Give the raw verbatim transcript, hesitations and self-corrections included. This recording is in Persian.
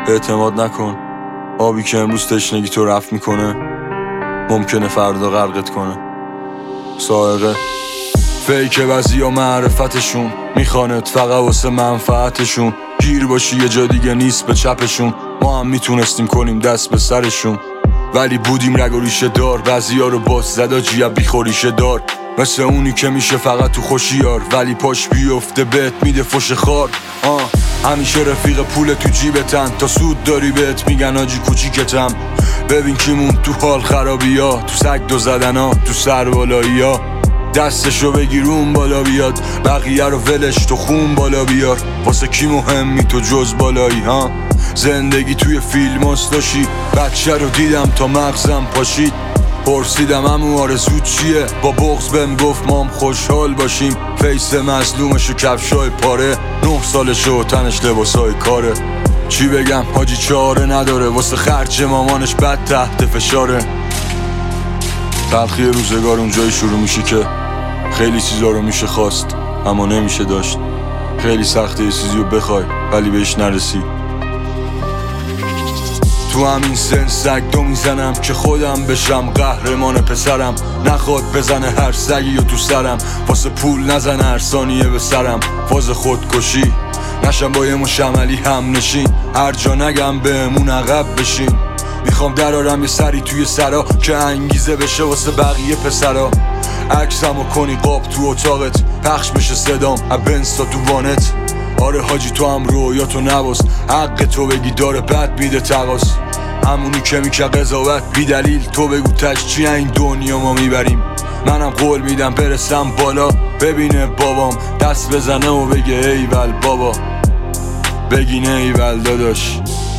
اعتماد نکن، آبی که امروز تشنگی تو رفت میکنه ممکنه فردا غرقت کنه. سائقه فیک بعضی ها معرفتشون میخواند فقط واسه منفعتشون، گیر باشی یه جا دیگه نیست به چپشون. ما هم میتونستیم کنیم دست به سرشون، ولی بودیم رگ و ریشه دار. بعضی ها رو باز زدا جیب بیخوریشه دار، مثل اونی که میشه فقط تو خوشیار ولی پاش بیفته بهت میده فش خار. آه همیشه رفیق پول تو جیبتن، تا سود داری بهت میگن آجی کوچیکتم. ببین کیمون تو حال خرابی ها، تو سگ دو زدن ها، تو سر بالایی ها. دستشو بگیرون بالا بیاد، بقیه رو ولش تو خون بالا بیار. واسه کی مهمی تو جز بالایی ها؟ زندگی توی فیلم هستاشی، بچه رو دیدم تا مغزم پاشید. پرسیدم امو آرزو چیه، با بغض بهم گفت مام خوشحال باشیم. فیس مظلومش و کفشای پاره، نه سالش و تنش لباسای کاره. چی بگم حاجی چاره نداره، واسه خرچ مامانش بد تحت فشاره. تلخی روزگار اونجایی شروع میشه که خیلی چیزا رو میشه خواست اما نمیشه داشت. خیلی سخته یه چیزی رو بخوای ولی بهش نرسی. تو همین سن سگ دو میزنم که خودم بشم قهرمان پسرم. نخواد بزنه هر سگی و تو سرم، واسه پول نزنه هر ثانیه به سرم. فاز خودکشی نشم با یه مش عملی هم نشین، هر جا نگم بهمون عقب بشین. میخوام درارم یه سری توی سرا که انگیزه بشه واسه بقیه پسرا. عکسمو کنی قاب تو اتاقت، پخش بشه صدام ابنستا تو وانت. آره حاجی تو هم رویاتو نباس، حق تو بگی داره بد میده تقاس. همونی که میشه قضاوت بی دلیل، تو بگو تش چی این دنیا ما میبریم. منم قول میدم برسم بالا، ببینه بابام دست بزنه و بگه ایول بابا، بگینه ایول داداش.